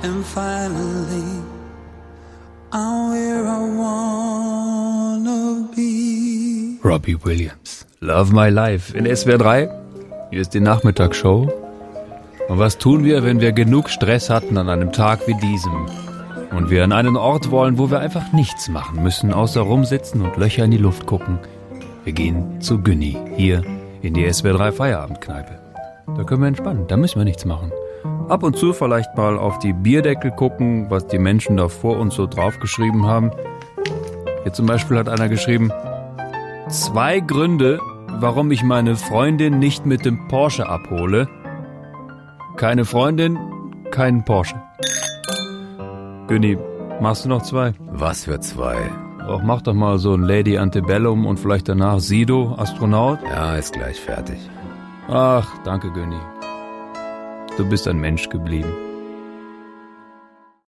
And finally, I'm where I wanna be. Robbie Williams, Love My Life in SWR 3. Hier ist die Nachmittagsshow. Und was tun wir, wenn wir genug Stress hatten an einem Tag wie diesem? Und wir an einen Ort wollen, wo wir einfach nichts machen müssen, außer rumsitzen und Löcher in die Luft gucken. Wir gehen zu Günni, hier in die SWR 3 Feierabendkneipe. Da können wir entspannen, da müssen wir nichts machen. Ab und zu vielleicht mal auf die Bierdeckel gucken, was die Menschen da vor uns so draufgeschrieben haben. Hier zum Beispiel hat einer geschrieben: 2 Gründe, warum ich meine Freundin nicht mit dem Porsche abhole. Keine Freundin, keinen Porsche. Günni, machst du noch 2? Was für 2? Auch mach doch mal so ein Lady Antebellum und vielleicht danach Sido, Astronaut. Ja, ist gleich fertig. Ach, danke Günni. Du bist ein Mensch geblieben.